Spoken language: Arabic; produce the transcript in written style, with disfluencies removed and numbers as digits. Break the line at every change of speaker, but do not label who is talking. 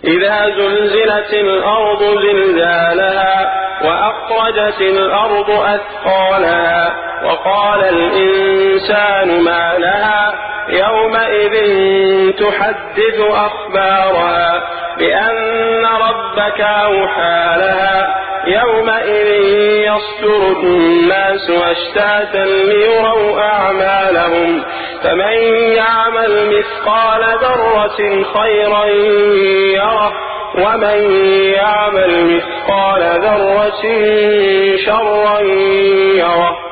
إذا زلزلت الأرض زلزالها وأخرجت الأرض أثقالها وقال الإنسان ما لها يومئذ تحدث أخبارها بأن ربك أوحى لها يومئذ يصدر الناس أشتاتا ليروا أعمالهم فمن يعمل مثقال ذرة خيرا يره ومن يعمل مثقال ذرة شرا يره.